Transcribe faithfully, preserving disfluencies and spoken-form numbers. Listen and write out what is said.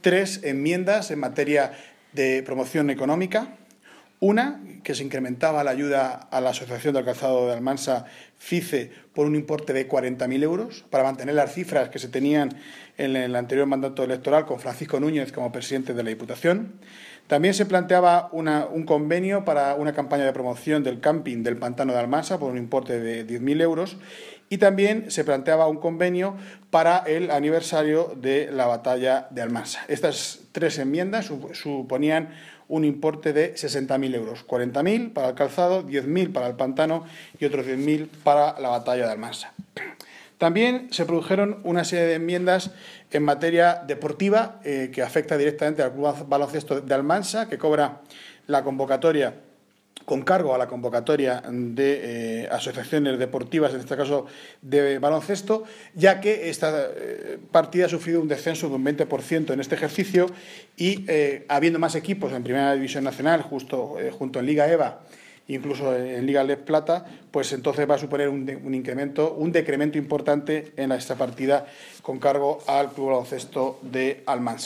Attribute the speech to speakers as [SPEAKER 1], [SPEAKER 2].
[SPEAKER 1] tres enmiendas en materia de promoción económica. Una, que se incrementaba la ayuda a la Asociación del Calzado de Almansa, FICE, por un importe de cuarenta mil euros, para mantener las cifras que se tenían en el anterior mandato electoral con Francisco Núñez como presidente de la Diputación. También se planteaba una, un convenio para una campaña de promoción del camping del Pantano de Almansa por un importe de diez mil euros. Y también se planteaba un convenio para el aniversario de la batalla de Almansa. Estas tres enmiendas suponían un importe de sesenta mil euros, cuarenta mil para el calzado, diez mil para el pantano y otros diez mil para la batalla de Almansa. También se produjeron una serie de enmiendas en materia deportiva eh, que afecta directamente al Club Baloncesto de Almansa, que cobra la convocatoria con cargo a la convocatoria de eh, asociaciones deportivas, en este caso de baloncesto, ya que esta eh, partida ha sufrido un descenso de un veinte por ciento en este ejercicio y, eh, habiendo más equipos en Primera División Nacional, justo eh, junto en Liga EVA, incluso en Liga Leb Plata, pues entonces va a suponer un, de, un incremento, un decremento importante en esta partida con cargo al Club Baloncesto de Almansa.